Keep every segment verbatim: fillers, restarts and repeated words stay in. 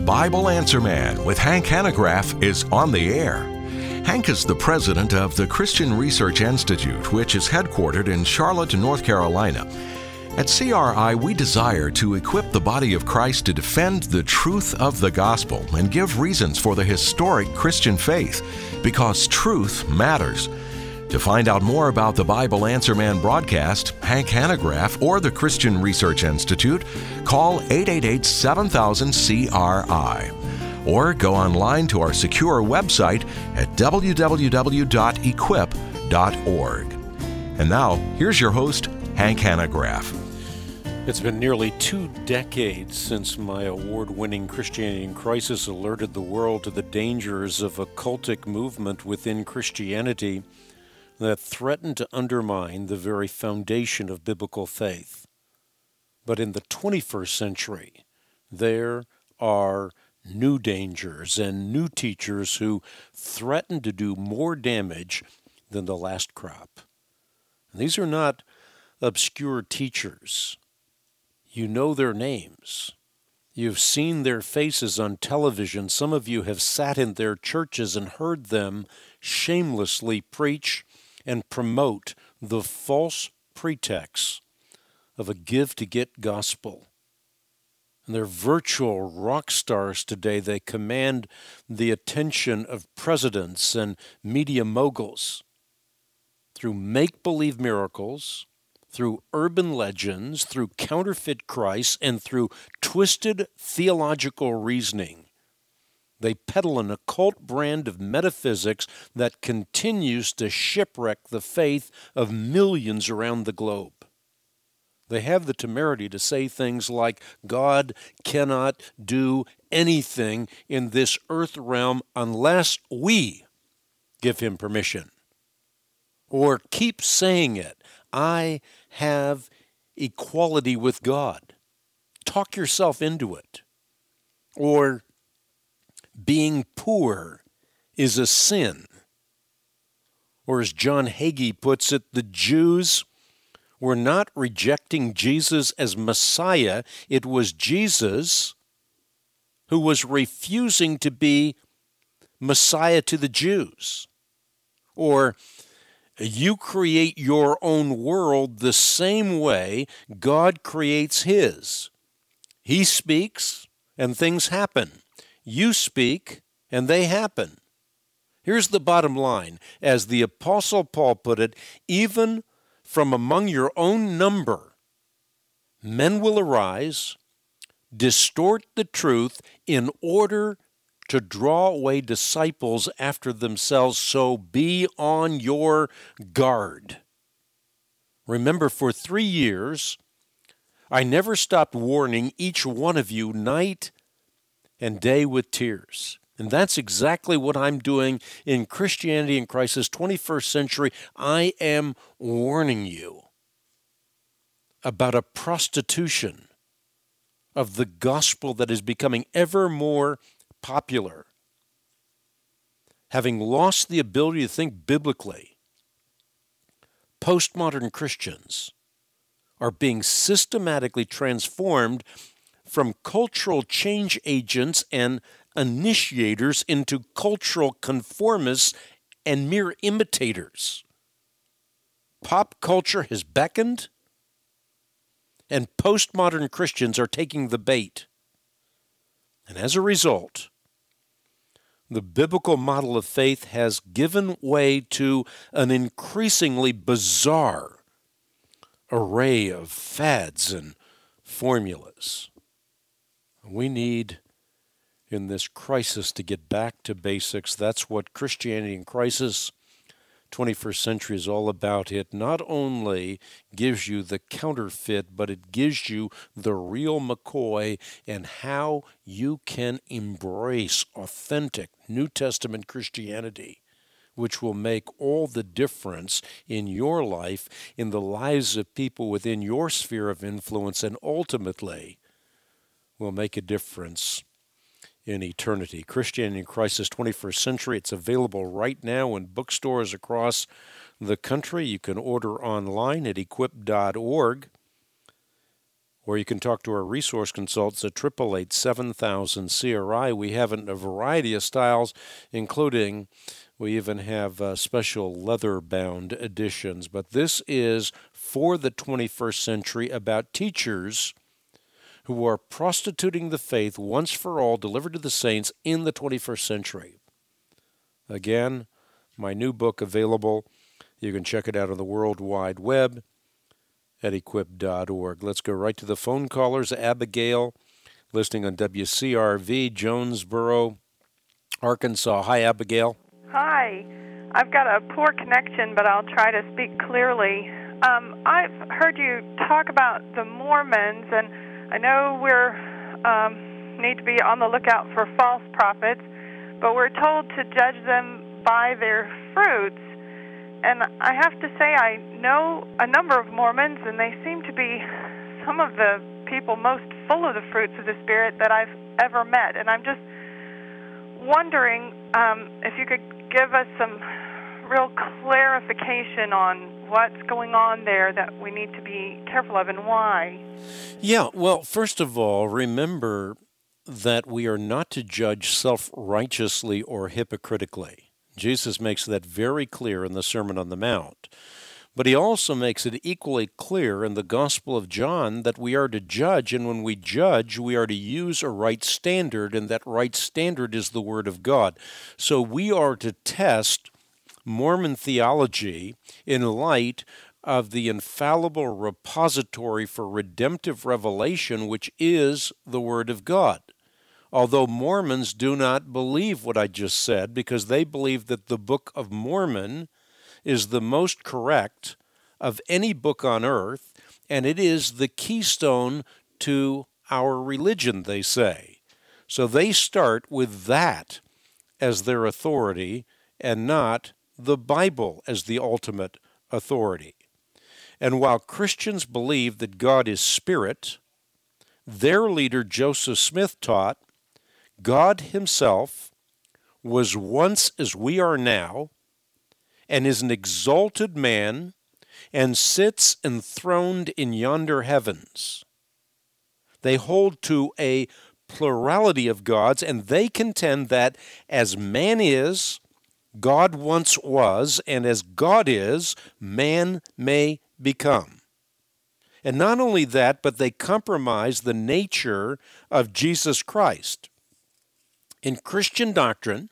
Bible Answer Man with Hank Hanegraaff is on the air. Hank is the president of the Christian Research Institute, which is headquartered in Charlotte, North Carolina. At C R I, we desire to equip the body of Christ to defend the truth of the gospel and give reasons for the historic Christian faith, because truth matters. To find out more about the Bible Answer Man broadcast, Hank Hanegraaff, or the Christian Research Institute, call eight eight eight, seven thousand, C R I. Or go online to our secure website at w w w dot equip dot org. And now, here's your host, Hank Hanegraaff. It's been nearly two decades since my award-winning Christianity in Crisis alerted the world to the dangers of a cultic movement within Christianity that threatened to undermine the very foundation of biblical faith. But in the twenty-first century, there are new dangers and new teachers who threaten to do more damage than the last crop. And these are not obscure teachers. You know their names. You've seen their faces on television. Some of you have sat in their churches and heard them shamelessly preach and promote the false pretext of a give-to-get gospel. And they're virtual rock stars today. They command the attention of presidents and media moguls through make-believe miracles, through urban legends, through counterfeit Christ, and through twisted theological reasoning. They peddle an occult brand of metaphysics that continues to shipwreck the faith of millions around the globe. They have the temerity to say things like, God cannot do anything in this earth realm unless we give him permission. Or keep saying it, I have equality with God. Talk yourself into it. Or being poor is a sin. Or as John Hagee puts it, the Jews were not rejecting Jesus as Messiah. It was Jesus who was refusing to be Messiah to the Jews. Or you create your own world the same way God creates his. He speaks and things happen. You speak, and they happen. Here's the bottom line. As the Apostle Paul put it, even from among your own number, men will arise, distort the truth in order to draw away disciples after themselves, so be on your guard. Remember, for three years, I never stopped warning each one of you night and day with tears. And that's exactly what I'm doing in Christianity in Crisis twenty-first Century. I am warning you about a prostitution of the gospel that is becoming ever more popular. Having lost the ability to think biblically, postmodern Christians are being systematically transformed from cultural change agents and initiators into cultural conformists and mere imitators. Pop culture has beckoned, and postmodern Christians are taking the bait. And as a result, the biblical model of faith has given way to an increasingly bizarre array of fads and formulas. We need, in this crisis, to get back to basics. That's what Christianity in Crisis twenty-first Century is all about. It not only gives you the counterfeit, but it gives you the real McCoy and how you can embrace authentic New Testament Christianity, which will make all the difference in your life, in the lives of people within your sphere of influence, and ultimately will make a difference in eternity. Christianity in Crisis twenty-first Century. It's available right now in bookstores across the country. You can order online at equip dot org. or you can talk to our resource consultants at eight eight eight, seven thousand, C R I. We have it in a variety of styles, including we even have uh, special leather-bound editions. But this is for the twenty-first century about teachers who are prostituting the faith once for all, delivered to the saints in the twenty-first century. Again, my new book available. You can check it out on the World Wide Web at equip dot org. Let's go right to the phone callers. Abigail, listening on W C R V, Jonesboro, Arkansas. Hi, Abigail. Hi. I've got a poor connection, but I'll try to speak clearly. Um, I've heard you talk about the Mormons, and I know we're um, need to be on the lookout for false prophets, but we're told to judge them by their fruits. And I have to say, I know a number of Mormons, and they seem to be some of the people most full of the fruits of the Spirit that I've ever met. And I'm just wondering um, if you could give us some real clarification on what's going on there that we need to be careful of and why. Yeah, well, first of all, remember that we are not to judge self-righteously or hypocritically. Jesus makes that very clear in the Sermon on the Mount. But he also makes it equally clear in the Gospel of John that we are to judge, and when we judge, we are to use a right standard, and that right standard is the Word of God. So we are to test Mormon theology in light of the infallible repository for redemptive revelation, which is the Word of God. Although Mormons do not believe what I just said, because they believe that the Book of Mormon is the most correct of any book on earth, and it is the keystone to our religion, they say. So they start with that as their authority and not the Bible as the ultimate authority. And while Christians believe that God is spirit, their leader Joseph Smith taught God himself was once as we are now, and is an exalted man, and sits enthroned in yonder heavens. They hold to a plurality of gods, and they contend that as man is, God once was, and as God is, man may become. And not only that, but they compromise the nature of Jesus Christ. In Christian doctrine,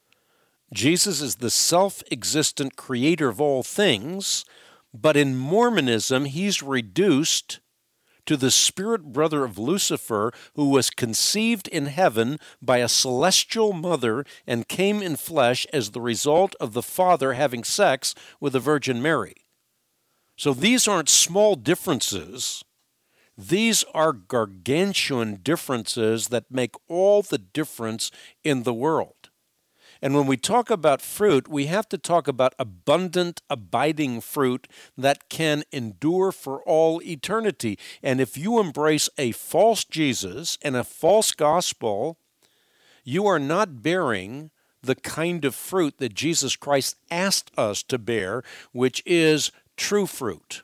Jesus is the self-existent creator of all things, but in Mormonism, he's reduced to the spirit brother of Lucifer, who was conceived in heaven by a celestial mother and came in flesh as the result of the Father having sex with the Virgin Mary. So these aren't small differences. These are gargantuan differences that make all the difference in the world. And when we talk about fruit, we have to talk about abundant, abiding fruit that can endure for all eternity. And if you embrace a false Jesus and a false gospel, you are not bearing the kind of fruit that Jesus Christ asked us to bear, which is true fruit.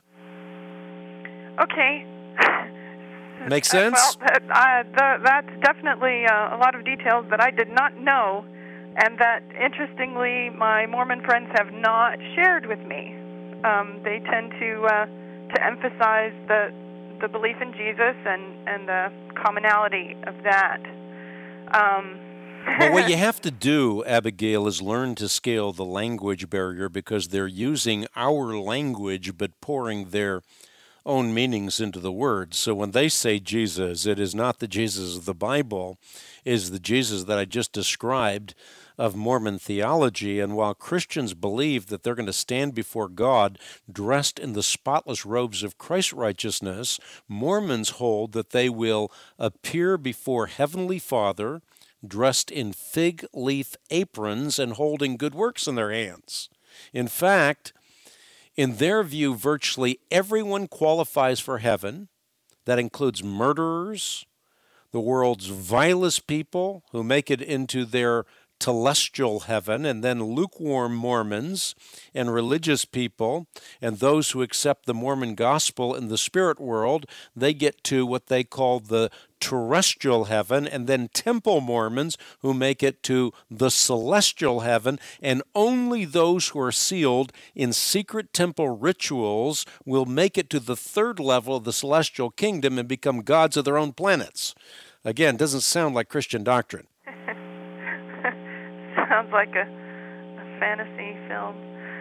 Okay. Make sense? Well, uh, the, that's definitely uh, a lot of details that I did not know, and that, interestingly, my Mormon friends have not shared with me. Um, they tend to uh, to emphasize the the belief in Jesus and, and the commonality of that. Um, well, what you have to do, Abigail, is learn to scale the language barrier, because they're using our language but pouring their own meanings into the words. So when they say Jesus, it is not the Jesus of the Bible, it is the Jesus that I just described of Mormon theology. And while Christians believe that they're going to stand before God dressed in the spotless robes of Christ's righteousness, Mormons hold that they will appear before Heavenly Father dressed in fig leaf aprons and holding good works in their hands. In fact, in their view, virtually everyone qualifies for heaven. That includes murderers, the world's vilest people who make it into their telestial heaven, and then lukewarm Mormons and religious people and those who accept the Mormon gospel in the spirit world, they get to what they call the terrestrial heaven, and then temple Mormons who make it to the celestial heaven, and only those who are sealed in secret temple rituals will make it to the third level of the celestial kingdom and become gods of their own planets. Again, doesn't sound like Christian doctrine. Sounds like a, a fantasy film.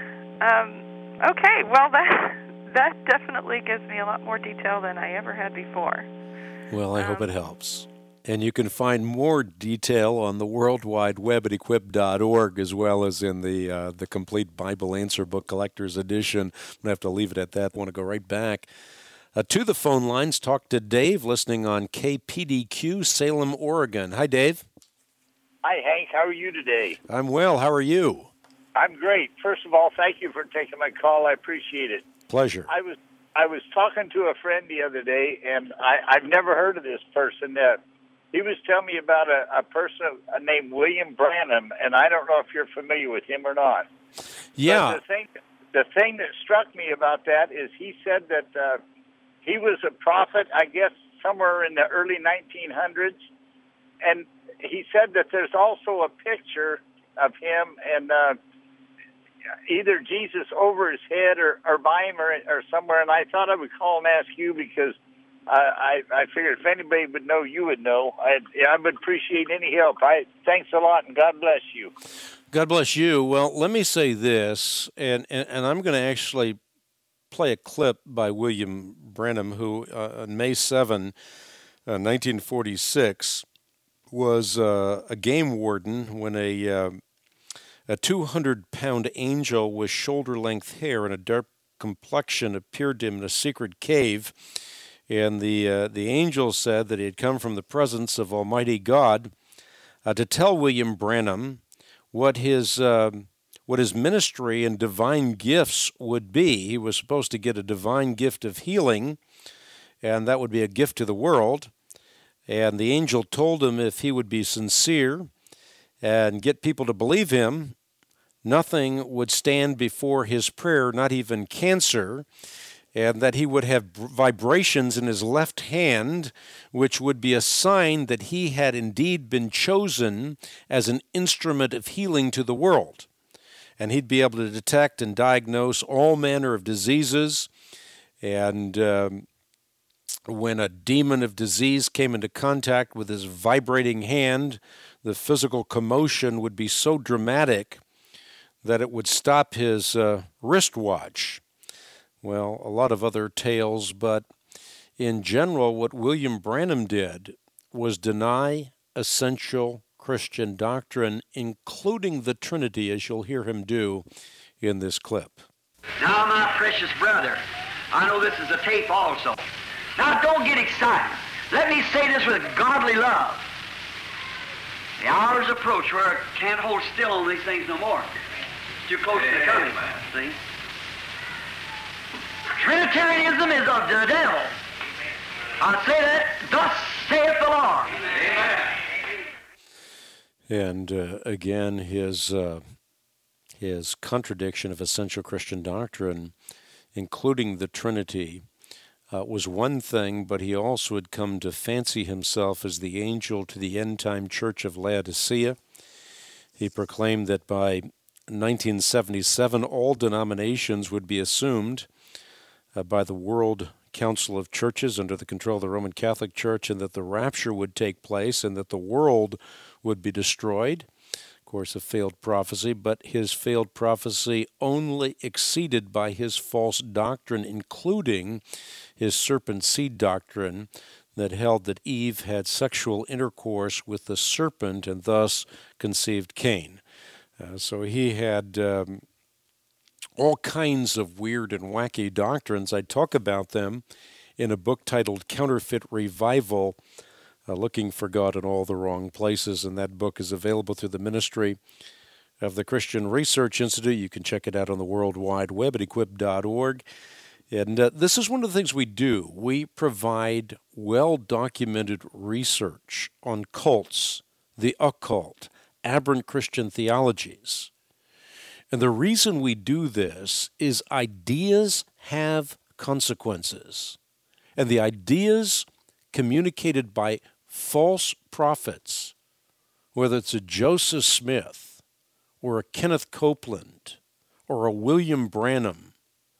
Um, okay, well, that that definitely gives me a lot more detail than I ever had before. Well, I um, hope it helps. And you can find more detail on the World Wide Web at equip dot org, as well as in the uh, the complete Bible Answer Book Collector's Edition. I'm going to have to leave it at that. I want to go right back uh, to the phone lines. Talk to Dave, listening on K P D Q, Salem, Oregon. Hi, Dave. Hi, Hank. How are you today? I'm well. How are you? I'm great. First of all, thank you for taking my call. I appreciate it. Pleasure. I was I was talking to a friend the other day, and I, I've never heard of this person. Uh, he was telling me about a, a person named William Branham, and I don't know if you're familiar with him or not. Yeah. But the thing, the thing that struck me about that is he said that uh, he was a prophet, I guess, somewhere in the early nineteen hundreds, and he said that there's also a picture of him and uh, either Jesus over his head or, or by him or, or somewhere. And I thought I would call and ask you because uh, I, I figured if anybody would know, you would know. I, I would appreciate any help. I Thanks a lot, and God bless you. God bless you. Well, let me say this, and, and, and I'm going to actually play a clip by William Branham, who uh, on May seventh, uh, nineteen forty-six, was uh, a game warden when a uh, a two hundred pound angel with shoulder-length hair and a dark complexion appeared to him in a secret cave. And the uh, the angel said that he had come from the presence of Almighty God uh, to tell William Branham what his uh, what his ministry and divine gifts would be. He was supposed to get a divine gift of healing, and that would be a gift to the world. And the angel told him if he would be sincere and get people to believe him, nothing would stand before his prayer, not even cancer, and that he would have vibrations in his left hand, which would be a sign that he had indeed been chosen as an instrument of healing to the world. And he'd be able to detect and diagnose all manner of diseases, and um, when a demon of disease came into contact with his vibrating hand, the physical commotion would be so dramatic that it would stop his uh, wristwatch. Well, a lot of other tales, but in general, what William Branham did was deny essential Christian doctrine, including the Trinity, as you'll hear him do in this clip. Now, my precious brother, I know this is a tape also. Now, don't get excited. Let me say this with godly love. The hours approach where I can't hold still on these things no more. Too close to the coming, see? Trinitarianism is of the devil. I say that, thus saith the Lord. Amen. And uh, again, his uh, his contradiction of essential Christian doctrine, including the Trinity, Uh, was one thing, but he also had come to fancy himself as the angel to the end-time church of Laodicea. He proclaimed that by nineteen seventy-seven, all denominations would be assumed uh, by the World Council of Churches under the control of the Roman Catholic Church, and that the rapture would take place and that the world would be destroyed. Of course, a failed prophecy, but his failed prophecy only exceeded by his false doctrine, including his serpent seed doctrine that held that Eve had sexual intercourse with the serpent and thus conceived Cain. Uh, so he had um, all kinds of weird and wacky doctrines. I talk about them in a book titled Counterfeit Revival, Uh, Looking for God in All the Wrong Places, and that book is available through the ministry of the Christian Research Institute. You can check it out on the World Wide Web at equip dot org. And uh, this is one of the things we do. We provide well-documented research on cults, the occult, aberrant Christian theologies. And the reason we do this is ideas have consequences. And the ideas communicated by false prophets, whether it's a Joseph Smith or a Kenneth Copeland or a William Branham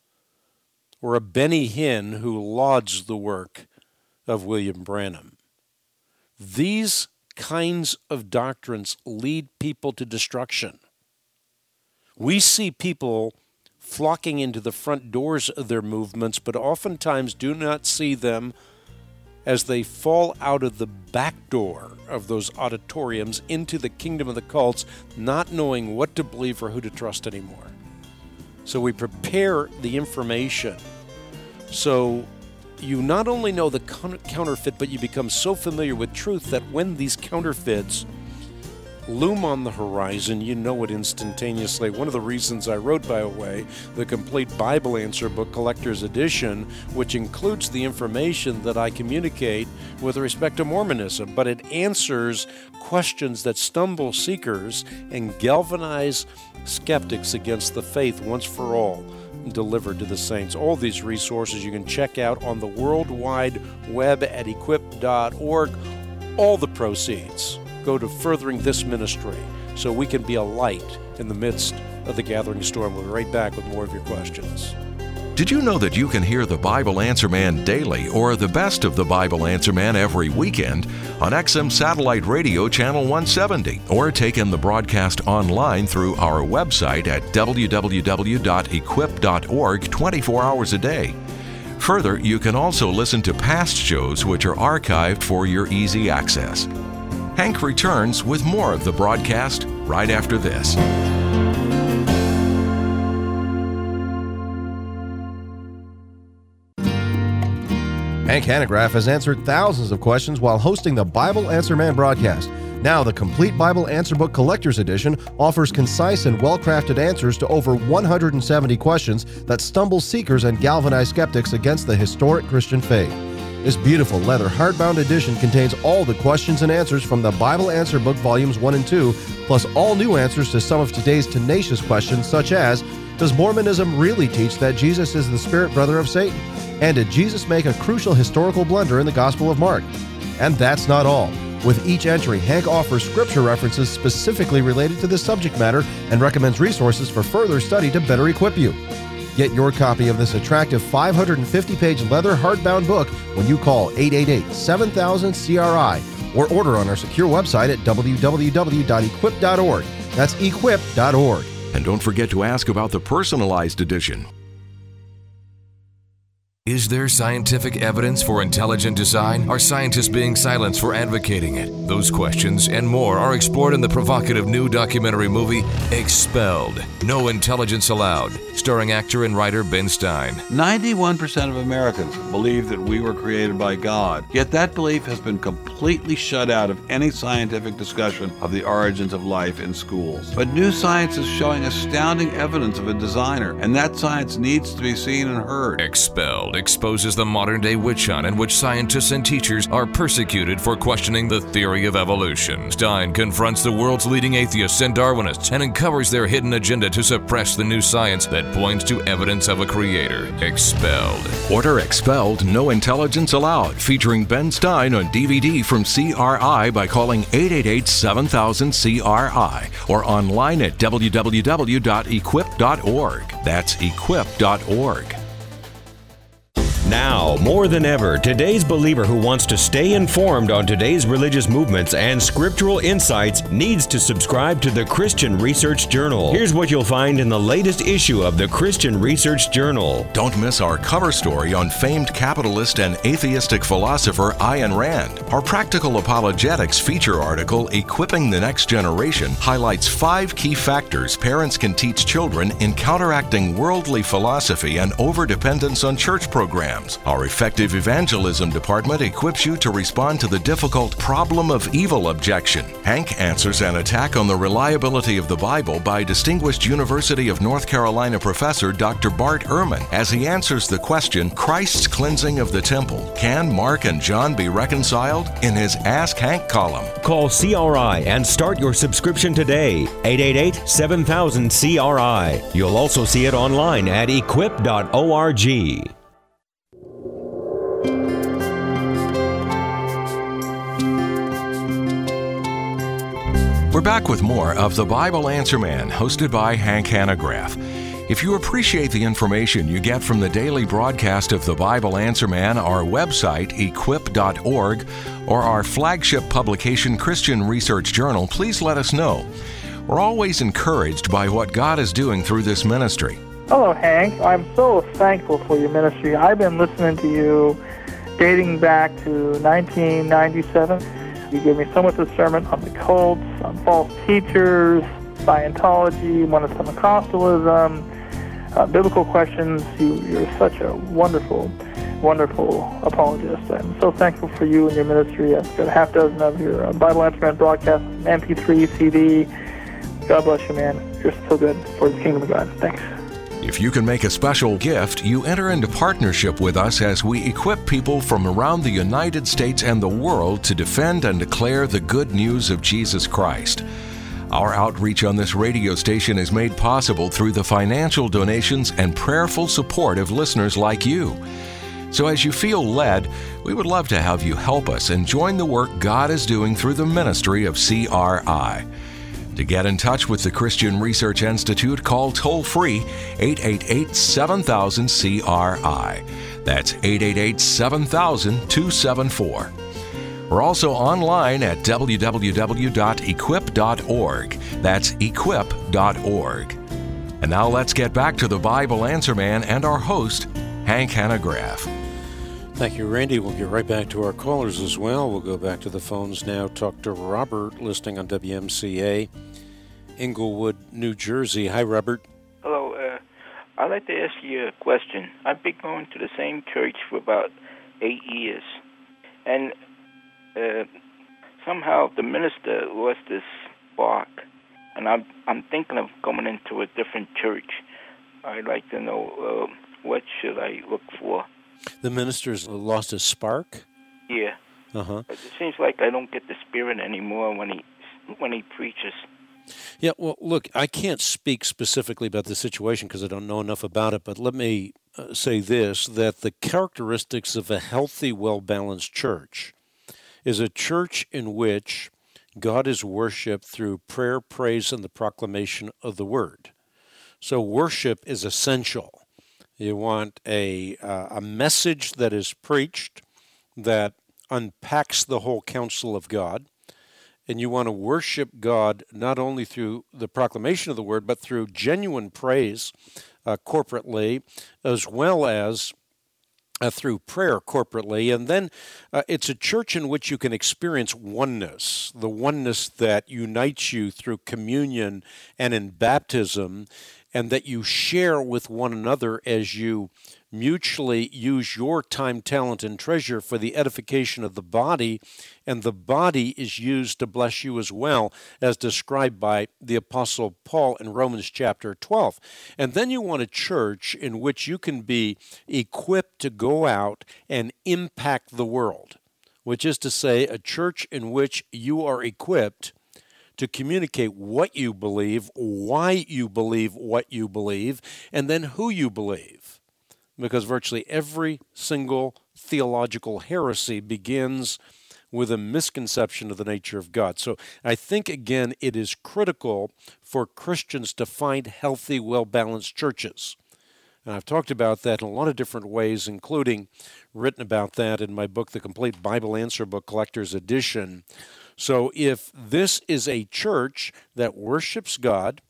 or a Benny Hinn who lauds the work of William Branham, these kinds of doctrines lead people to destruction. We see people flocking into the front doors of their movements, but oftentimes do not see them as they fall out of the back door of those auditoriums into the kingdom of the cults, not knowing what to believe or who to trust anymore. So we prepare the information so you not only know the counterfeit, but you become so familiar with truth that when these counterfeits loom on the horizon, you know it instantaneously. One of the reasons I wrote, by the way, the Complete Bible Answer Book Collector's Edition, which includes the information that I communicate with respect to Mormonism, but it answers questions that stumble seekers and galvanize skeptics against the faith once for all delivered to the saints. All these resources you can check out on the World Wide Web at equip dot org. All the proceeds go to furthering this ministry so we can be a light in the midst of the gathering storm. We'll be right back with more of your questions. Did you know that you can hear the Bible Answer Man daily or the best of the Bible Answer Man every weekend on X M Satellite Radio Channel one seventy, or take in the broadcast online through our website at w w w dot equip dot org twenty-four hours a day? Further, you can also listen to past shows which are archived for your easy access. Hank returns with more of the broadcast right after this. Hank Hanegraaff has answered thousands of questions while hosting the Bible Answer Man broadcast. Now, the Complete Bible Answer Book Collector's Edition offers concise and well-crafted answers to over one hundred seventy questions that stumble seekers and galvanize skeptics against the historic Christian faith. This beautiful leather hardbound edition contains all the questions and answers from the Bible Answer Book Volumes one and two, plus all new answers to some of today's tenacious questions, such as, does Mormonism really teach that Jesus is the spirit brother of Satan? And did Jesus make a crucial historical blunder in the Gospel of Mark? And that's not all. With each entry, Hank offers scripture references specifically related to this subject matter and recommends resources for further study to better equip you. Get your copy of this attractive five hundred fifty page leather hardbound book when you call eight eight eight, seven thousand, C R I or order on our secure website at w w w dot equip dot org. That's equip dot org. And don't forget to ask about the personalized edition. Is there scientific evidence for intelligent design? Are scientists being silenced for advocating it? Those questions and more are explored in the provocative new documentary movie, Expelled, No Intelligence Allowed, starring actor and writer Ben Stein. ninety-one percent of Americans believe that we were created by God, yet that belief has been completely shut out of any scientific discussion of the origins of life in schools. But new science is showing astounding evidence of a designer, and that science needs to be seen and heard. Expelled exposes the modern-day witch hunt in which scientists and teachers are persecuted for questioning the theory of evolution. Stein confronts the world's leading atheists and Darwinists and uncovers their hidden agenda to suppress the new science that points to evidence of a creator. Expelled. Order Expelled, No Intelligence Allowed, featuring Ben Stein on D V D from C R I by calling eight eight eight, seven thousand, C R I or online at w w w dot equip dot org. That's equip dot org. Now, more than ever, today's believer who wants to stay informed on today's religious movements and scriptural insights needs to subscribe to the Christian Research Journal. Here's what you'll find in the latest issue of the Christian Research Journal. Don't miss our cover story on famed capitalist and atheistic philosopher Ayn Rand. Our Practical Apologetics feature article, Equipping the Next Generation, highlights five key factors parents can teach children in counteracting worldly philosophy and overdependence on church programs. programs. Our effective evangelism department equips you to respond to the difficult problem of evil objection. Hank answers an attack on the reliability of the Bible by distinguished University of North Carolina professor Doctor Bart Ehrman as he answers the question, Christ's cleansing of the temple. Can Mark and John be reconciled? In his Ask Hank column. Call C R I and start your subscription today. eight eight eight, seven thousand, C R I. You'll also see it online at equip dot org. We're back with more of The Bible Answer Man, hosted by Hank Hanegraaff. If you appreciate the information you get from the daily broadcast of The Bible Answer Man, our website, equip dot org, or our flagship publication, Christian Research Journal, please let us know. We're always encouraged by what God is doing through this ministry. Hello, Hank. I'm so thankful for your ministry. I've been listening to you dating back to nineteen ninety-seven. You gave me so much of a sermon on the cults, on false teachers, Scientology, oneness Pentecostalism, uh, biblical questions. You, you're such a wonderful, wonderful apologist. I'm so thankful for you and your ministry. I've got a half dozen of your uh, Bible Answer Man broadcasts, M P three, C D. God bless you, man. You're so good for the kingdom of God. Thanks. If you can make a special gift, you enter into partnership with us as we equip people from around the United States and the world to defend and declare the good news of Jesus Christ. Our outreach on this radio station is made possible through the financial donations and prayerful support of listeners like you. So as you feel led, we would love to have you help us and join the work God is doing through the ministry of C R I. To get in touch with the Christian Research Institute, call toll-free eight eight eight, seven thousand, C R I. That's eight eight eight, seven thousand, two seven four. We're also online at w w w dot equip dot org. That's equip dot org. And now let's get back to the Bible Answer Man and our host, Hank Hanegraaff. Thank you, Randy. We'll get right back to our callers as well. We'll go back to the phones now. Talk to Robert, listening on W M C A, Englewood, New Jersey. Hi, Robert. Hello. Uh, I'd like to ask you a question. I've been going to the same church for about eight years, and uh, somehow the minister lost his spark, and I'm I'm thinking of going into a different church. I'd like to know uh, what should I look for. The minister's lost his spark? Yeah. Uh-huh. It seems like I don't get the spirit anymore when he when he preaches. Yeah, well, look, I can't speak specifically about the situation because I don't know enough about it, but let me uh, say this, that the characteristics of a healthy, well-balanced church is a church in which God is worshipped through prayer, praise, and the proclamation of the Word. So worship is essential. You want a uh, a message that is preached that unpacks the whole counsel of God, and you want to worship God not only through the proclamation of the Word, but through genuine praise uh, corporately, as well as uh, through prayer corporately. And then uh, it's a church in which you can experience oneness, the oneness that unites you through communion and in baptism, and that you share with one another as you mutually use your time, talent, and treasure for the edification of the body, and the body is used to bless you as well, as described by the Apostle Paul in Romans chapter twelve. And then you want a church in which you can be equipped to go out and impact the world, which is to say, a church in which you are equipped to communicate what you believe, why you believe what you believe, and then who you believe. Because virtually every single theological heresy begins with a misconception of the nature of God. So I think, again, it is critical for Christians to find healthy, well-balanced churches. And I've talked about that in a lot of different ways, including written about that in my book, The Complete Bible Answer Book Collector's Edition. So if this is a church that worships God,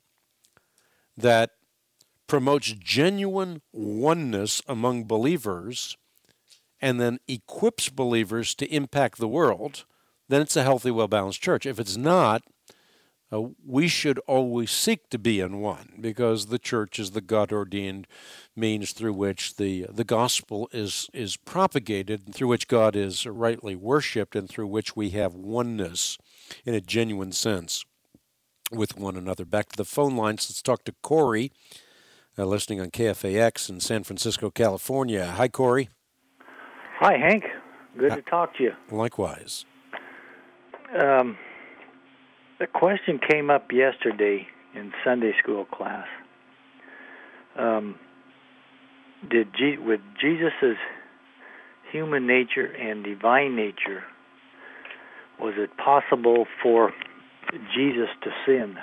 that promotes genuine oneness among believers, and then equips believers to impact the world, then it's a healthy, well-balanced church. If it's not, uh, we should always seek to be in one, because the church is the God-ordained means through which the the gospel is is propagated, through which God is rightly worshipped, and through which we have oneness in a genuine sense with one another. Back to the phone lines. Let's talk to Corey, uh, listening on K F A X in San Francisco, California. Hi, Corey. Hi, Hank. Good uh, to talk to you. Likewise. Um, the question came up yesterday in Sunday school class. Um, did G- with Jesus' human nature and divine nature, was it possible for Jesus to sin?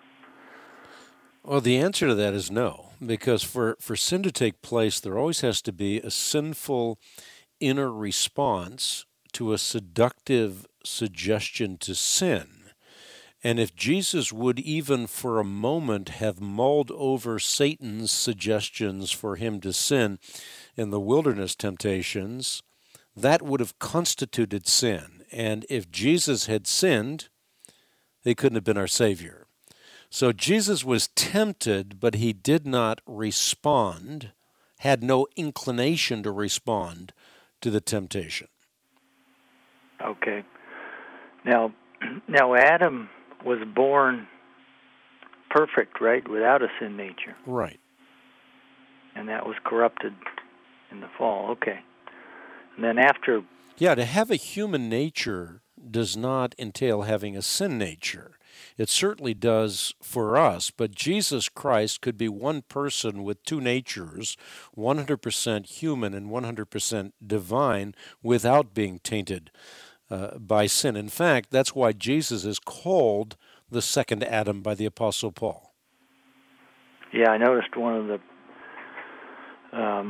Well, the answer to that is no, because for, for sin to take place, there always has to be a sinful inner response to a seductive suggestion to sin. And if Jesus would even for a moment have mulled over Satan's suggestions for him to sin in the wilderness temptations, that would have constituted sin. And if Jesus had sinned, he couldn't have been our Savior. So Jesus was tempted, but he did not respond, had no inclination to respond to the temptation. Okay. Now, now Adam was born perfect, right, without a sin nature. Right. And that was corrupted in the fall. Okay. And then after... Yeah, to have a human nature does not entail having a sin nature. It certainly does for us, but Jesus Christ could be one person with two natures, one hundred percent human and one hundred percent divine, without being tainted uh, by sin. In fact, that's why Jesus is called the second Adam by the Apostle Paul. Yeah, I noticed one of the, um,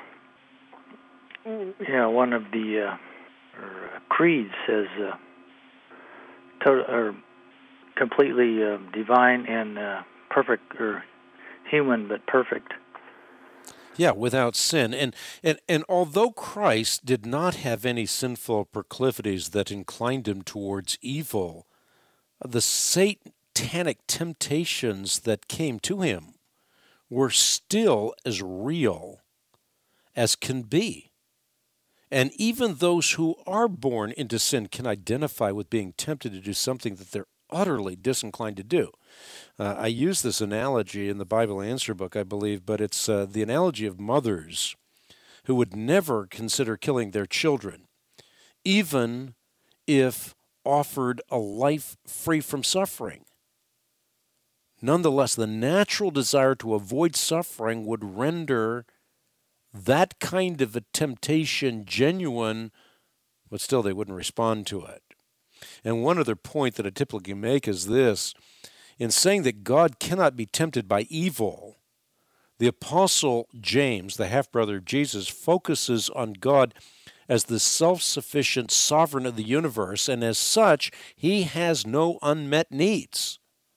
you know, one of the uh, or, uh, creeds says, uh, total, or completely uh, divine and uh, perfect, or human but perfect. Yeah, without sin. And, and and although Christ did not have any sinful proclivities that inclined him towards evil, the satanic temptations that came to him were still as real as can be. And even those who are born into sin can identify with being tempted to do something that they're utterly disinclined to do. Uh, I use this analogy in the Bible Answer Book, I believe, but it's uh, the analogy of mothers who would never consider killing their children, even if offered a life free from suffering. Nonetheless, the natural desire to avoid suffering would render that kind of a temptation genuine, but still they wouldn't respond to it. And one other point that I typically make is this. In saying that God cannot be tempted by evil, the Apostle James, the half-brother of Jesus, focuses on God as the self-sufficient sovereign of the universe, and as such, he has no unmet needs.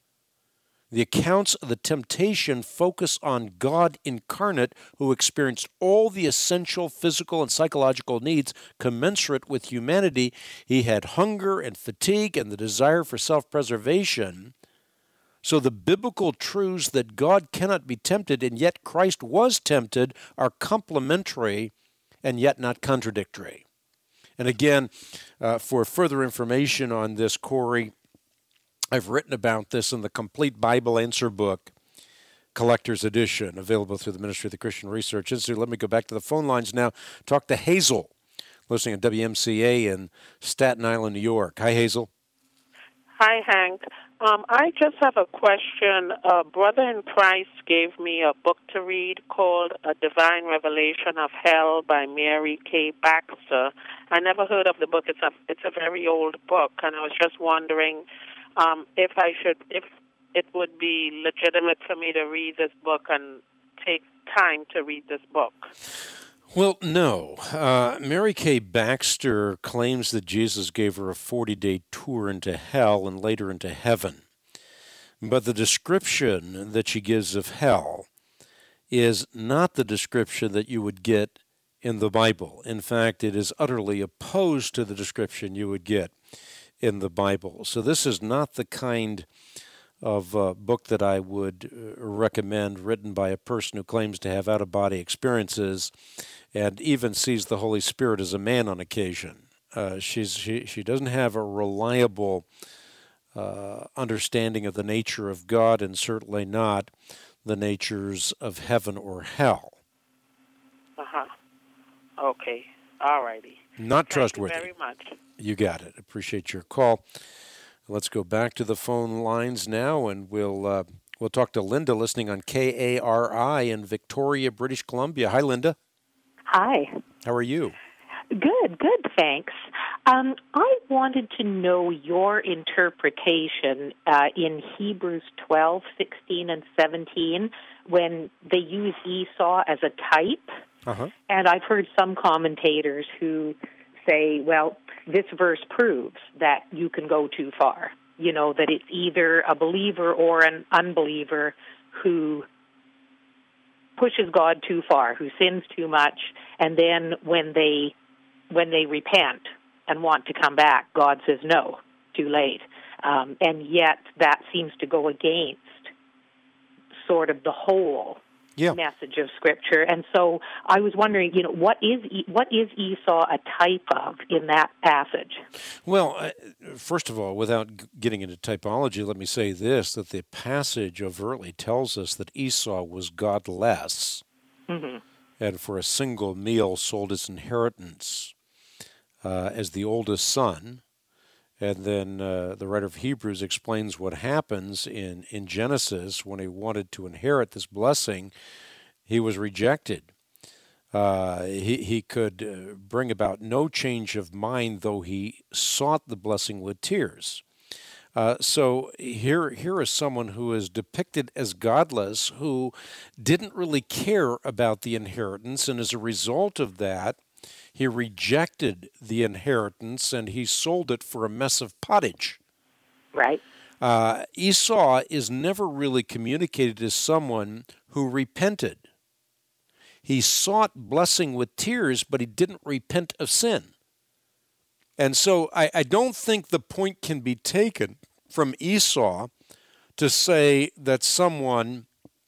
The accounts of the temptation focus on God incarnate, who experienced all the essential physical and psychological needs commensurate with humanity. He had hunger and fatigue and the desire for self-preservation. So the biblical truths that God cannot be tempted and yet Christ was tempted are complementary and yet not contradictory. And again, uh, for further information on this, Corey, I've written about this in the Complete Bible Answer Book, Collector's Edition, available through the Ministry of the Christian Research Institute. Let me go back to the phone lines now. Talk to Hazel, listening on W M C A in Staten Island, New York. Hi, Hazel. Hi, Hank. Um, I just have a question. A brother in Christ gave me a book to read called A Divine Revelation of Hell by Mary Kay Baxter. I never heard of the book. It's a, it's a very old book, and I was just wondering Um, if I should, if it would be legitimate for me to read this book and take time to read this book. Well, no. Uh, Mary Kay Baxter claims that Jesus gave her a forty-day tour into hell and later into heaven. But the description that she gives of hell is not the description that you would get in the Bible. In fact, it is utterly opposed to the description you would get in the Bible. So this is not the kind of uh, book that I would uh, recommend, written by a person who claims to have out-of-body experiences and even sees the Holy Spirit as a man on occasion. Uh, she's she she doesn't have a reliable uh, understanding of the nature of God, and certainly not the natures of heaven or hell. Uh-huh. Okay. All righty. Not Thank trustworthy. you very much. You got it. Appreciate your call. Let's go back to the phone lines now, and we'll uh, we'll talk to Linda, listening on K A R I in Victoria, British Columbia. Hi, Linda. Hi. How are you? Good, good, thanks. Um, I wanted to know your interpretation uh, in Hebrews twelve, sixteen, and seventeen, when they use Esau as a type. Uh-huh. And I've heard some commentators who say, well, this verse proves that you can go too far. You know, that it's either a believer or an unbeliever who pushes God too far, who sins too much, and then when they when they repent and want to come back, God says, no, too late. Um, and yet that seems to go against sort of the whole yeah. message of Scripture. And so I was wondering, you know, what is what is Esau a type of in that passage? Well, uh, first of all, without g- getting into typology, let me say this, that the passage overtly tells us that Esau was godless, mm-hmm. and for a single meal sold his inheritance uh, as the oldest son. And then uh, the writer of Hebrews explains what happens in, in Genesis when he wanted to inherit this blessing. He was rejected. Uh, he, he could uh, bring about no change of mind, though he sought the blessing with tears. Uh, so here, here is someone who is depicted as godless, who didn't really care about the inheritance, and as a result of that, he rejected the inheritance, and he sold it for a mess of pottage. Right. Uh, Esau is never really communicated as someone who repented. He sought blessing with tears, but he didn't repent of sin. And so I, I don't think the point can be taken from Esau to say that someone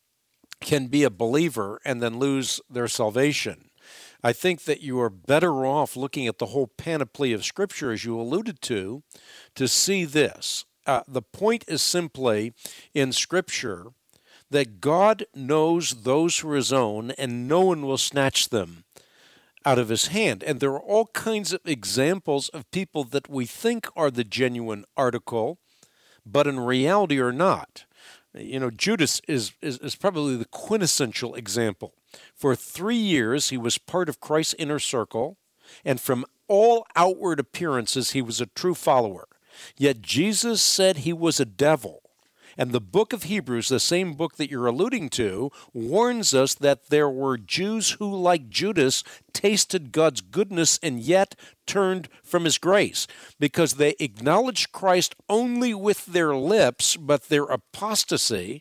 can be a believer and then lose their salvation. I think that you are better off looking at the whole panoply of Scripture, as you alluded to, to see this. Uh, the point is simply in Scripture that God knows those who are His own, and no one will snatch them out of His hand. And there are all kinds of examples of people that we think are the genuine article, but in reality are not. You know, Judas is, is, is probably the quintessential example. For three years, he was part of Christ's inner circle, and from all outward appearances, he was a true follower. Yet Jesus said he was a devil. And the book of Hebrews, the same book that you're alluding to, warns us that there were Jews who, like Judas, tasted God's goodness and yet turned from His grace, because they acknowledged Christ only with their lips, but their apostasy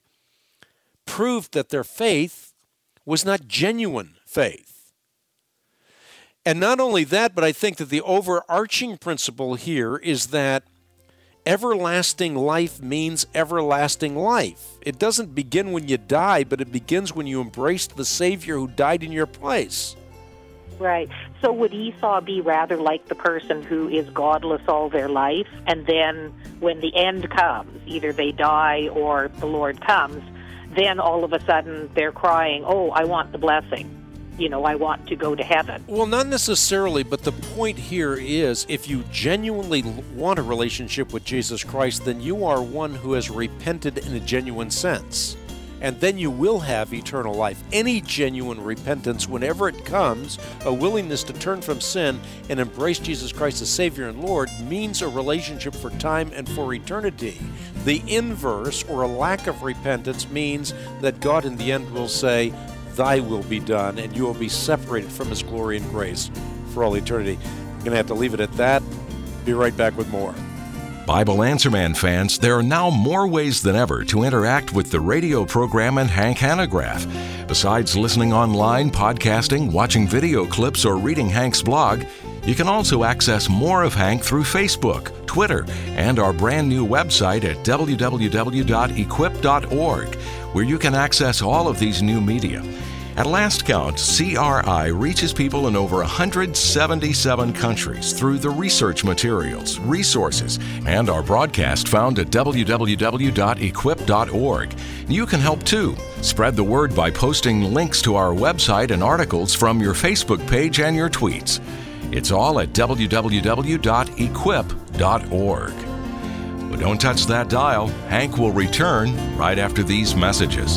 proved that their faith was not genuine faith. And not only that, but I think that the overarching principle here is that everlasting life means everlasting life. It doesn't begin when you die, but it begins when you embrace the Savior who died in your place. Right. So would Esau be rather like the person who is godless all their life, and then when the end comes, either they die or the Lord comes, then all of a sudden they're crying, oh, I want the blessing. You know, I want to go to heaven. Well, not necessarily, but the point here is if you genuinely want a relationship with Jesus Christ, then you are one who has repented in a genuine sense. And then you will have eternal life. Any genuine repentance, whenever it comes, a willingness to turn from sin and embrace Jesus Christ as Savior and Lord, means a relationship for time and for eternity. The inverse, or a lack of repentance, means that God in the end will say, Thy will be done, and you will be separated from His glory and grace for all eternity. I'm going to have to leave it at that. Be right back with more. Bible Answer Man fans, there are now more ways than ever to interact with the radio program and Hank Hanegraaff. Besides listening online, podcasting, watching video clips, or reading Hank's blog, You can also access more of Hank through Facebook, Twitter, and our brand new website at w w w dot equip dot org, where you can access all of these new media. At last count, C R I reaches people in over one hundred seventy-seven countries through the research materials, resources, and our broadcast found at w w w dot equip dot org. You can help too. Spread the word by posting links to our website and articles from your Facebook page and your tweets. It's all at w w w dot equip dot org. But don't touch that dial. Hank will return right after these messages.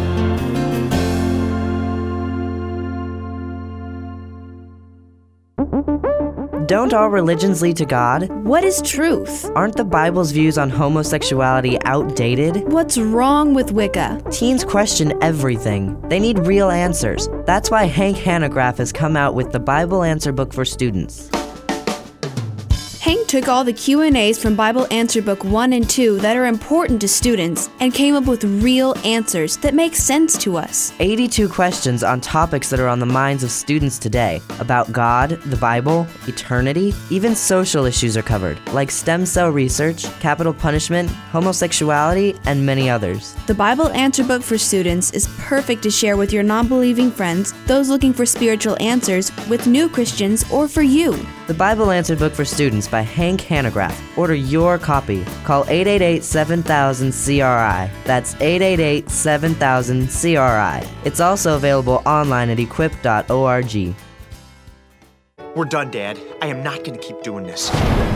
Don't all religions lead to God? What is truth? Aren't the Bible's views on homosexuality outdated? What's wrong with Wicca? Teens question everything. They need real answers. That's why Hank Hanegraaff has come out with the Bible Answer Book for students. Hank took all the Q and A's from Bible Answer Book one and two that are important to students and came up with real answers that make sense to us. eighty-two questions on topics that are on the minds of students today about God, the Bible, eternity, even social issues are covered, like stem cell research, capital punishment, homosexuality, and many others. The Bible Answer Book for students is perfect to share with your non-believing friends, those looking for spiritual answers, with new Christians, or for you. The Bible Answer Book for Students by Hank Hanegraaff. Order your copy. Call eight eight eight, seven thousand, C R I. That's eight eight eight, seven thousand, C R I. It's also available online at equip dot org. We're done, Dad. I am not going to keep doing this.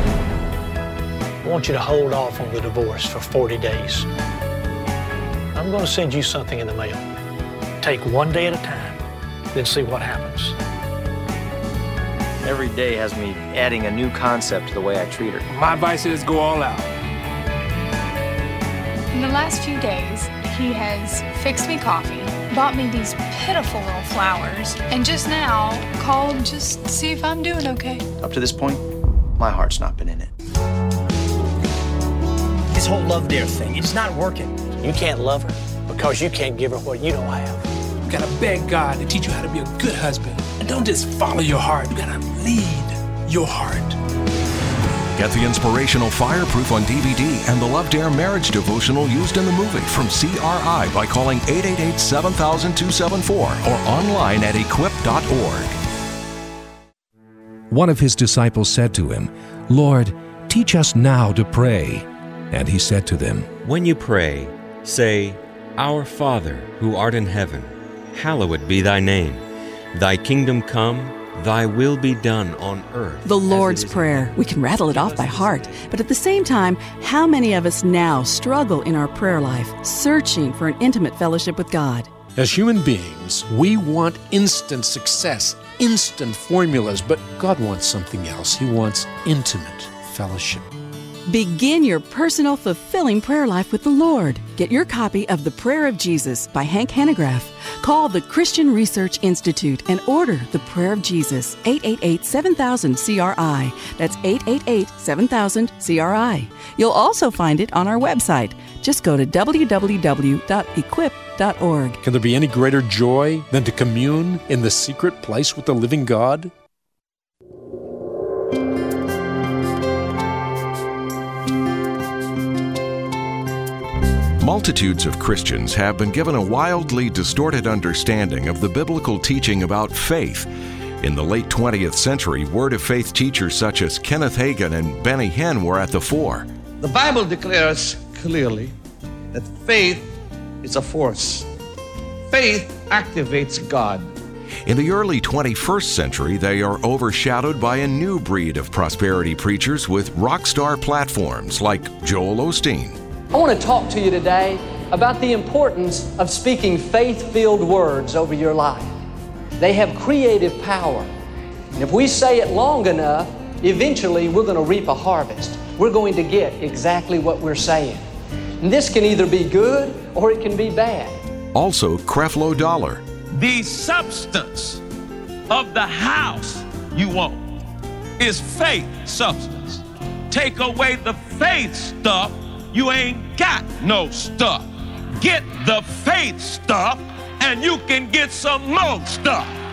I want you to hold off on the divorce for forty days. I'm going to send you something in the mail. Take one day at a time, then see what happens. Every day has me adding a new concept to the way I treat her. My advice is go all out. In the last few days, he has fixed me coffee, bought me these pitiful little flowers, and just now called just to see if I'm doing okay. Up to this point, my heart's not been in it. This whole love dare thing, it's not working. You can't love her because you can't give her what you don't have. You gotta beg God to teach you how to be a good husband. And don't just follow your heart, you gotta lead your heart. Get the inspirational Fireproof on D V D and the Love Dare marriage devotional used in the movie from C R I by calling eight eight eight, seven thousand, two seven four or online at equip dot org. One of his disciples said to him, "Lord, teach us now to pray." And he said to them, "When you pray, say, Our Father, who art in heaven, hallowed be thy name. Thy kingdom come, thy will be done on earth." The Lord's Prayer. We can rattle it off by heart. But at the same time, how many of us now struggle in our prayer life, searching for an intimate fellowship with God? As human beings, we want instant success, instant formulas, but God wants something else. He wants intimate fellowship. Begin your personal, fulfilling prayer life with the Lord. Get your copy of The Prayer of Jesus by Hank Hanegraaff. Call the Christian Research Institute and order The Prayer of Jesus, eight eight eight, seven thousand, C R I. That's eight eight eight, seven thousand, C R I. You'll also find it on our website. Just go to w w w dot equip dot org. Can there be any greater joy than to commune in the secret place with the living God? Multitudes of Christians have been given a wildly distorted understanding of the biblical teaching about faith. In the late twentieth century, Word of Faith teachers such as Kenneth Hagin and Benny Hinn were at the fore. The Bible declares clearly that faith is a force. Faith activates God. In the early twenty-first century, they are overshadowed by a new breed of prosperity preachers with rock star platforms like Joel Osteen. I want to talk to you today about the importance of speaking faith-filled words over your life. They have creative power. And if we say it long enough, eventually we're going to reap a harvest. We're going to get exactly what we're saying. And this can either be good or it can be bad. Also, Creflo Dollar. The substance of the house you want is faith substance. Take away the faith stuff, you ain't got no stuff. Get the faith stuff and you can get some more stuff.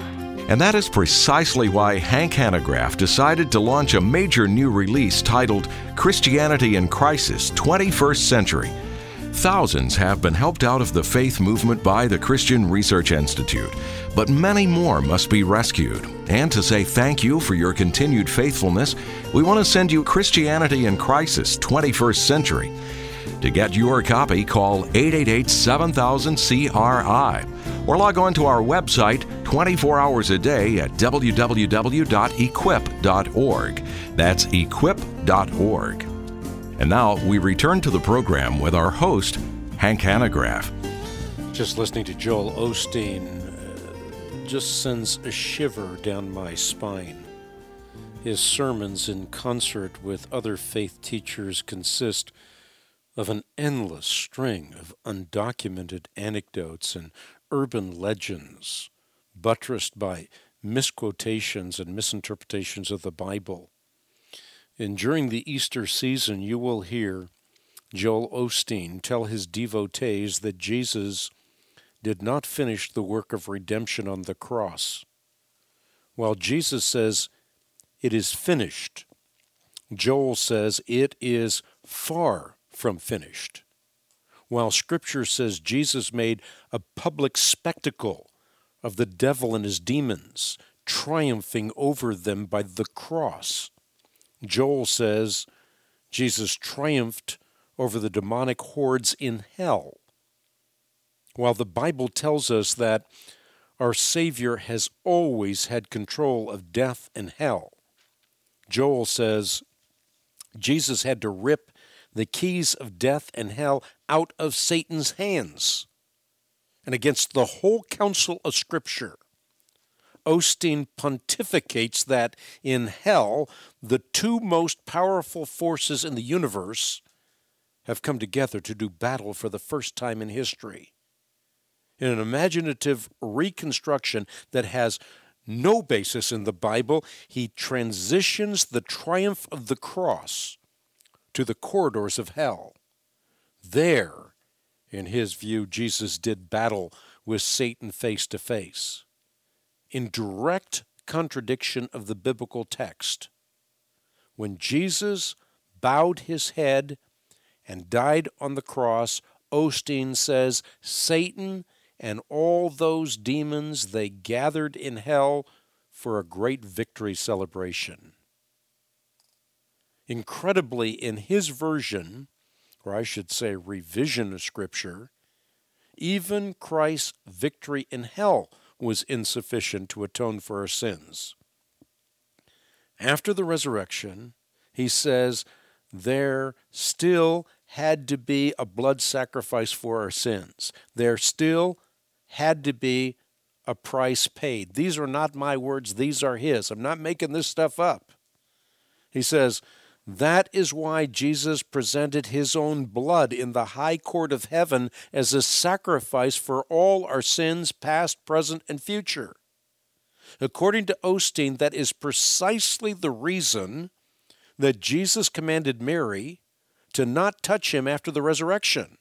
And that is precisely why Hank Hanegraaff decided to launch a major new release titled Christianity in Crisis, twenty-first Century. Thousands have been helped out of the faith movement by the Christian Research Institute, but many more must be rescued. And to say thank you for your continued faithfulness, we want to send you Christianity in Crisis, twenty-first Century. To get your copy, call eight eight eight, seven thousand, C R I or log on to our website twenty-four hours a day at w w w dot equip dot org. That's equip dot org. And now we return to the program with our host, Hank Hanegraaff. Just listening to Joel Osteen uh, just sends a shiver down my spine. His sermons in concert with other faith teachers consist of an endless string of undocumented anecdotes and urban legends, buttressed by misquotations and misinterpretations of the Bible. And during the Easter season, you will hear Joel Osteen tell his devotees that Jesus did not finish the work of redemption on the cross. While Jesus says, "It is finished," Joel says, "It is far from finished." While Scripture says Jesus made a public spectacle of the devil and his demons, triumphing over them by the cross, Joel says Jesus triumphed over the demonic hordes in hell. While the Bible tells us that our Savior has always had control of death and hell, Joel says Jesus had to rip the keys of death and hell out of Satan's hands. And against the whole counsel of Scripture, Osteen pontificates that in hell, the two most powerful forces in the universe have come together to do battle for the first time in history. In an imaginative reconstruction that has no basis in the Bible, he transitions the triumph of the cross to the corridors of hell. There, in his view, Jesus did battle with Satan face to face. In direct contradiction of the biblical text, when Jesus bowed his head and died on the cross, Osteen says, Satan and all those demons, they gathered in hell for a great victory celebration. Incredibly, in his version, or I should say revision of Scripture, even Christ's victory in hell was insufficient to atone for our sins. After the resurrection, he says there still had to be a blood sacrifice for our sins. There still had to be a price paid. These are not my words, these are his. I'm not making this stuff up. He says, that is why Jesus presented his own blood in the high court of heaven as a sacrifice for all our sins, past, present, and future. According to Osteen, that is precisely the reason that Jesus commanded Mary to not touch him after the resurrection.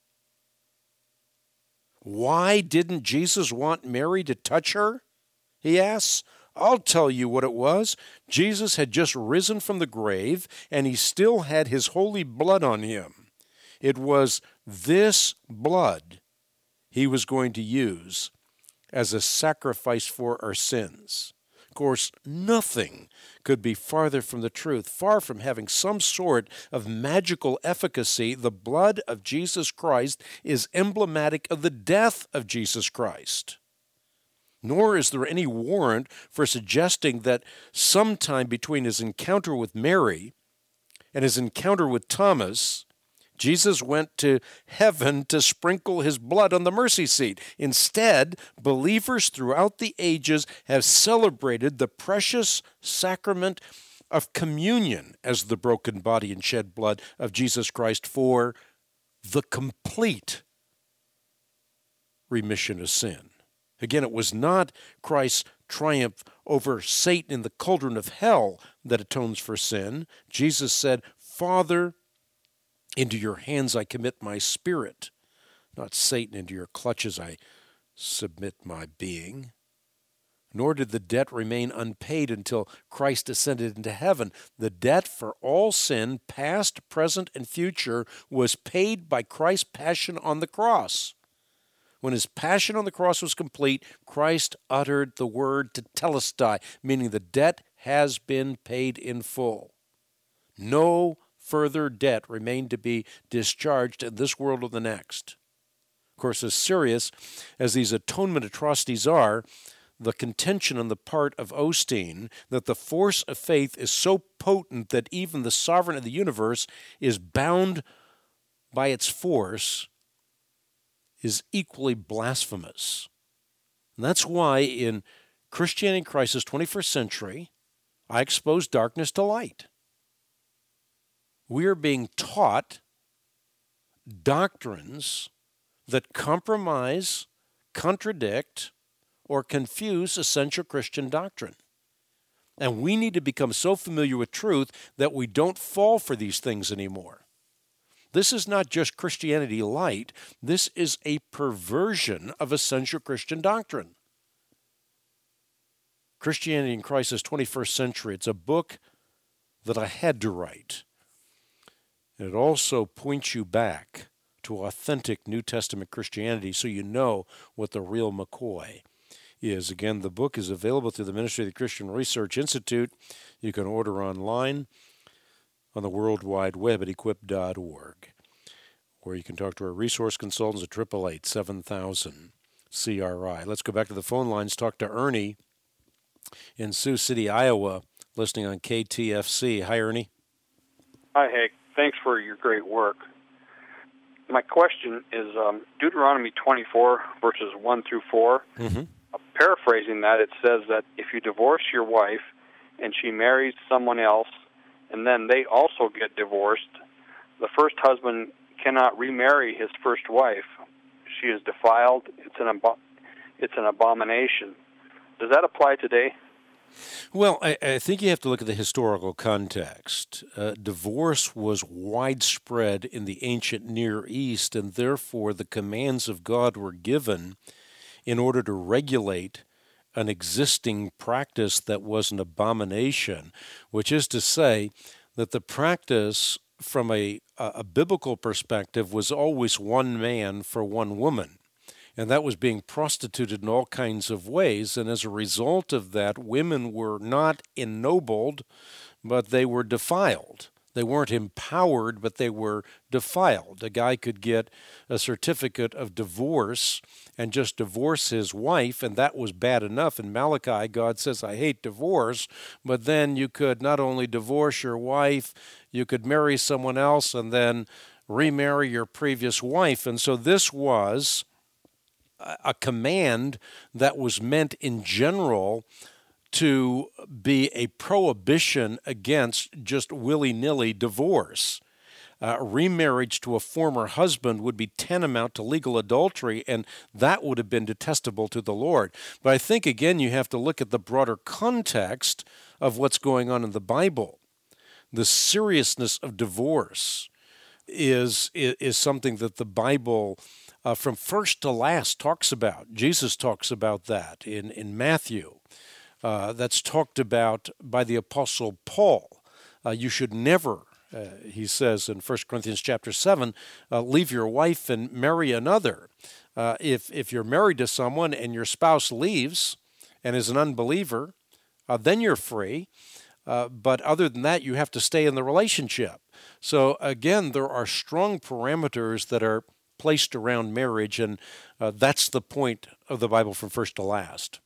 Why didn't Jesus want Mary to touch her? He asks. I'll tell you what it was. Jesus had just risen from the grave, and he still had his holy blood on him. It was this blood he was going to use as a sacrifice for our sins. Of course, nothing could be farther from the truth. Far from having some sort of magical efficacy, the blood of Jesus Christ is emblematic of the death of Jesus Christ. Nor is there any warrant for suggesting that sometime between his encounter with Mary and his encounter with Thomas, Jesus went to heaven to sprinkle his blood on the mercy seat. Instead, believers throughout the ages have celebrated the precious sacrament of communion as the broken body and shed blood of Jesus Christ for the complete remission of sin. Again, it was not Christ's triumph over Satan in the cauldron of hell that atones for sin. Jesus said, Father, into your hands I commit my spirit. Not Satan, into your clutches I submit my being. nor did the debt remain unpaid until Christ ascended into heaven. The debt for all sin, past, present, and future, was paid by Christ's passion on the cross. When his passion on the cross was complete, Christ uttered the word tetelestai, meaning the debt has been paid in full. No further debt remained to be discharged in this world or the next. Of course, as serious as these atonement atrocities are, the contention on the part of Osteen that the force of faith is so potent that even the sovereign of the universe is bound by its force is equally blasphemous. And that's why in Christianity in Crisis twenty-first Century, I expose darkness to light. We are being taught doctrines that compromise, contradict, or confuse essential Christian doctrine. And we need to become so familiar with truth that we don't fall for these things anymore. This is not just Christianity light. This is a perversion of essential Christian doctrine. Christianity in Crisis twenty-first Century. It's a book that I had to write. And it also points you back to authentic New Testament Christianity so you know what the real McCoy is. Again, the book is available through the Ministry of the Christian Research Institute. You can order online on the World Wide Web at equip dot org, or you can talk to our resource consultants at eight eight eight, seven thousand C R I. Let's go back to the phone lines, talk to Ernie in Sioux City, Iowa, listening on K T F C. Hi, Ernie. Hi, Hank. Thanks for your great work. My question is um, Deuteronomy twenty-four, verses one through four. Mm-hmm. Uh, paraphrasing that, it says that if you divorce your wife and she marries someone else, and then they also get divorced, the first husband cannot remarry his first wife. She is defiled. It's an abo- it's an abomination. Does that apply today? Well, I, I think you have to look at the historical context. Uh, divorce was widespread in the ancient Near East, and therefore the commands of God were given in order to regulate an existing practice that was an abomination, which is to say that the practice from a, a biblical perspective was always one man for one woman. And that was being prostituted in all kinds of ways. And as a result of that, women were not ennobled, but they were defiled. They weren't empowered, but they were defiled. A guy could get a certificate of divorce and just divorce his wife, and that was bad enough. In Malachi, God says, I hate divorce, but then you could not only divorce your wife, you could marry someone else and then remarry your previous wife. And so this was a command that was meant in general to be a prohibition against just willy-nilly divorce. Uh, remarriage to a former husband would be tantamount to legal adultery, and that would have been detestable to the Lord. But I think, again, you have to look at the broader context of what's going on in the Bible. The seriousness of divorce is, is, is something that the Bible Uh, from first to last talks about. Jesus talks about that in, in Matthew. Uh, that's talked about by the Apostle Paul. Uh, you should never, uh, he says in First Corinthians chapter seven, uh, leave your wife and marry another. Uh, if, if you're married to someone and your spouse leaves and is an unbeliever, uh, then you're free. Uh, but other than that, you have to stay in the relationship. So again, there are strong parameters that are placed around marriage, and uh, that's the point of the Bible from first to last.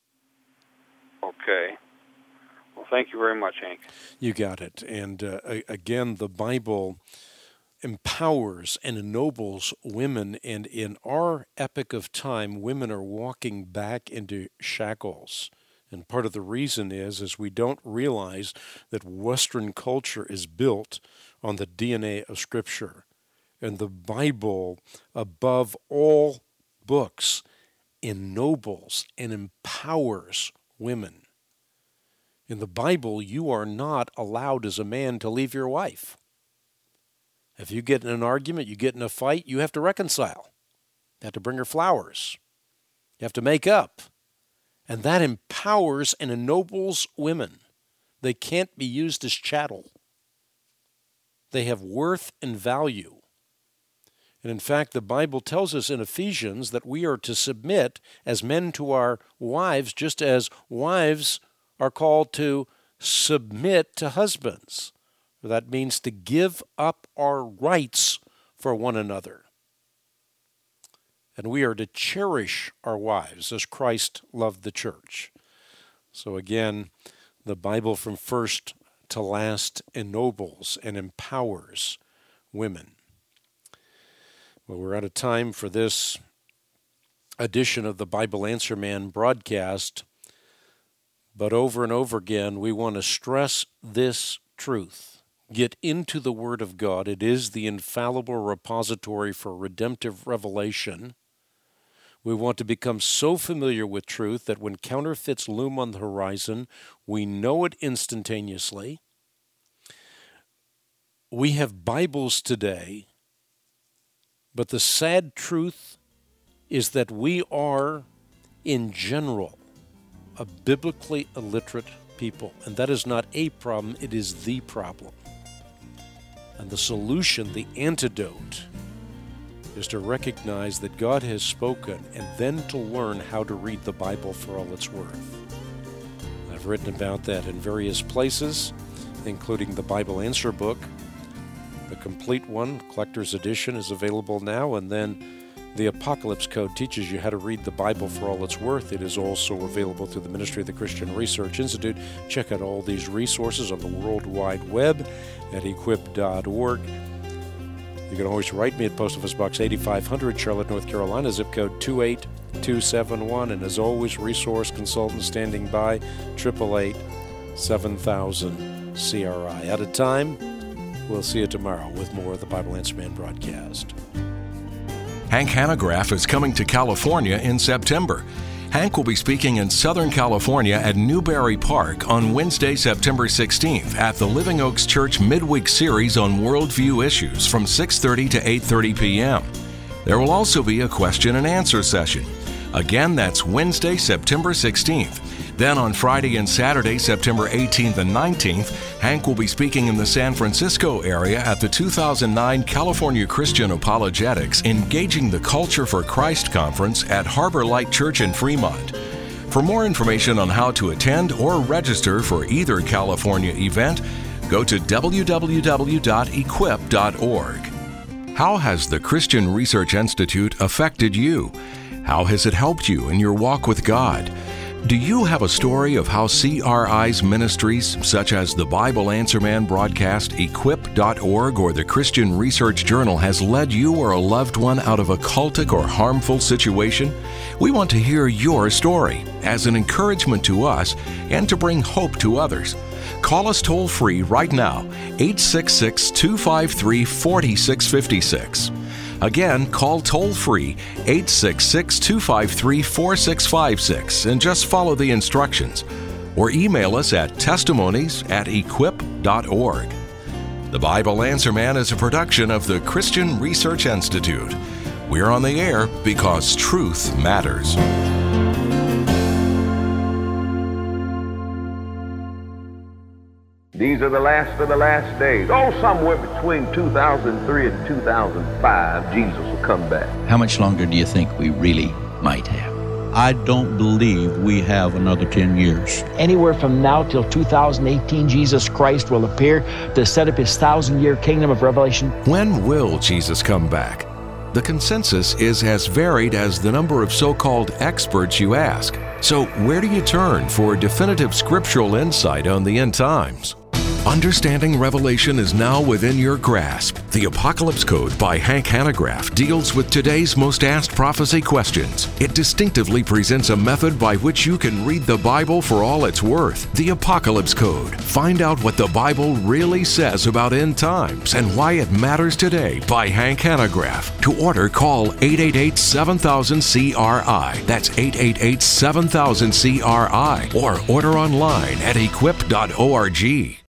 Okay. Well, thank you very much, Hank. You got it. And uh, again, the Bible empowers and ennobles women, and in our epoch of time, women are walking back into shackles. And part of the reason is, is we don't realize that Western culture is built on the D N A of Scripture. And the Bible, above all books, ennobles and empowers women. In the Bible, you are not allowed as a man to leave your wife. If you get in an argument, you get in a fight, you have to reconcile. You have to bring her flowers. You have to make up. And that empowers and ennobles women. They can't be used as chattel. They have worth and value. And in fact, the Bible tells us in Ephesians that we are to submit as men to our wives, just as wives are called to submit to husbands. That means to give up our rights for one another. And we are to cherish our wives as Christ loved the church. So again, the Bible from first to last ennobles and empowers women. Well, we're out of time for this edition of the Bible Answer Man broadcast, but over and over again, we want to stress this truth. Get into the Word of God. It is the infallible repository for redemptive revelation. We want to become so familiar with truth that when counterfeits loom on the horizon, we know it instantaneously. We have Bibles today, but the sad truth is that we are, in general, a biblically illiterate people. And that is not a problem, it is the problem. And the solution, the antidote, is to recognize that God has spoken and then to learn how to read the Bible for all it's worth. I've written about that in various places, including the Bible Answer book. The complete one, collector's edition, is available now, and then the Apocalypse Code teaches you how to read the Bible for all it's worth. It is also available through the Ministry of the Christian Research Institute. Check out all these resources on the World Wide Web at equip dot org. You can always write me at Post Office Box eighty-five hundred, Charlotte, North Carolina, zip code two eight two seven one. And as always, resource consultant standing by, eight eight eight, seven thousand C R I. Out of time, we'll see you tomorrow with more of the Bible Answer Man broadcast. Hank Hanegraaff is coming to California in September. Hank will be speaking in Southern California at Newberry Park on Wednesday, September sixteenth at the Living Oaks Church Midweek Series on Worldview Issues from six thirty to eight thirty p.m. There will also be a question and answer session. Again, that's Wednesday, September sixteenth. Then on Friday and Saturday, September eighteenth and nineteenth, Hank will be speaking in the San Francisco area at the two thousand nine California Christian Apologetics Engaging the Culture for Christ Conference at Harbor Light Church in Fremont. For more information on how to attend or register for either California event, go to w w w dot equip dot org. How has the Christian Research Institute affected you? How has it helped you in your walk with God? Do you have a story of how C R I's ministries, such as the Bible Answer Man broadcast, equip dot org, or the Christian Research Journal, has led you or a loved one out of a cultic or harmful situation? We want to hear your story as an encouragement to us and to bring hope to others. Call us toll-free right now, eight six six, two five three, four six five six. Again, call toll-free eight six six, two five three, four six five six and just follow the instructions. Or email us at testimonies at equip dot org. The Bible Answer Man is a production of the Christian Research Institute. We're on the air because truth matters. These are the last of the last days. Oh, somewhere between two thousand three and two thousand five, Jesus will come back. How much longer do you think we really might have? I don't believe we have another ten years. Anywhere from now till two thousand eighteen, Jesus Christ will appear to set up his thousand-year kingdom of Revelation. When will Jesus come back? The consensus is as varied as the number of so-called experts you ask. So where do you turn for definitive scriptural insight on the end times? Understanding Revelation is now within your grasp. The Apocalypse Code by Hank Hanegraaff deals with today's most asked prophecy questions. It distinctively presents a method by which you can read the Bible for all it's worth. The Apocalypse Code. Find out what the Bible really says about end times and why it matters today by Hank Hanegraaff. To order, call eight eight eight, seven thousand, C R I. That's eight eight eight, seven thousand, C R I. Or order online at equip dot org.